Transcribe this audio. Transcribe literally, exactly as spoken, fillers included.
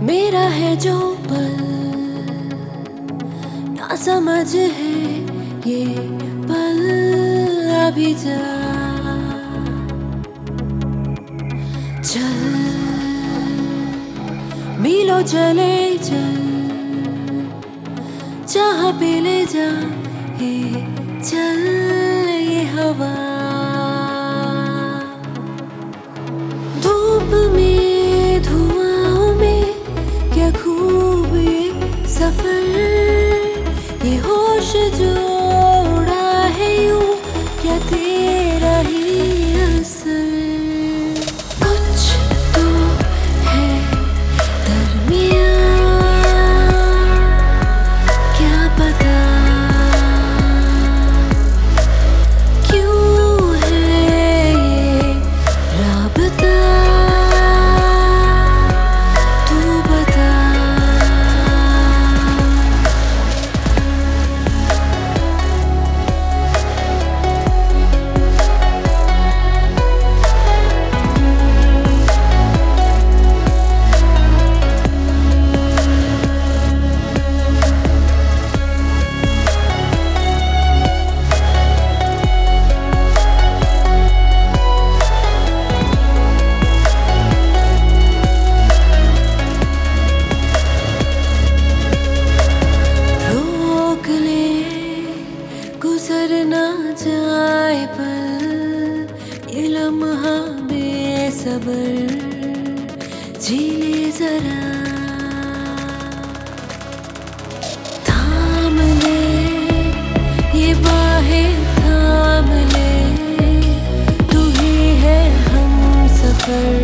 मेरा है जो पल ना समझ है ये पल अभी जा चल मीलों चले चल जहाँ पे ले जा ये चल ये हवा धूप में धुआं में क्या खूब ये सफर ये होश जो उड़ा है यूं क्या तेरा ही असर कुछ तो है दरमियां क्या पता क्यों है ये राबता तू बता गुजर ना जाए पल ये लम्हा बेसब्र जी ले जरा थाम ले ये बाहें थाम ले तू ही है हम सफर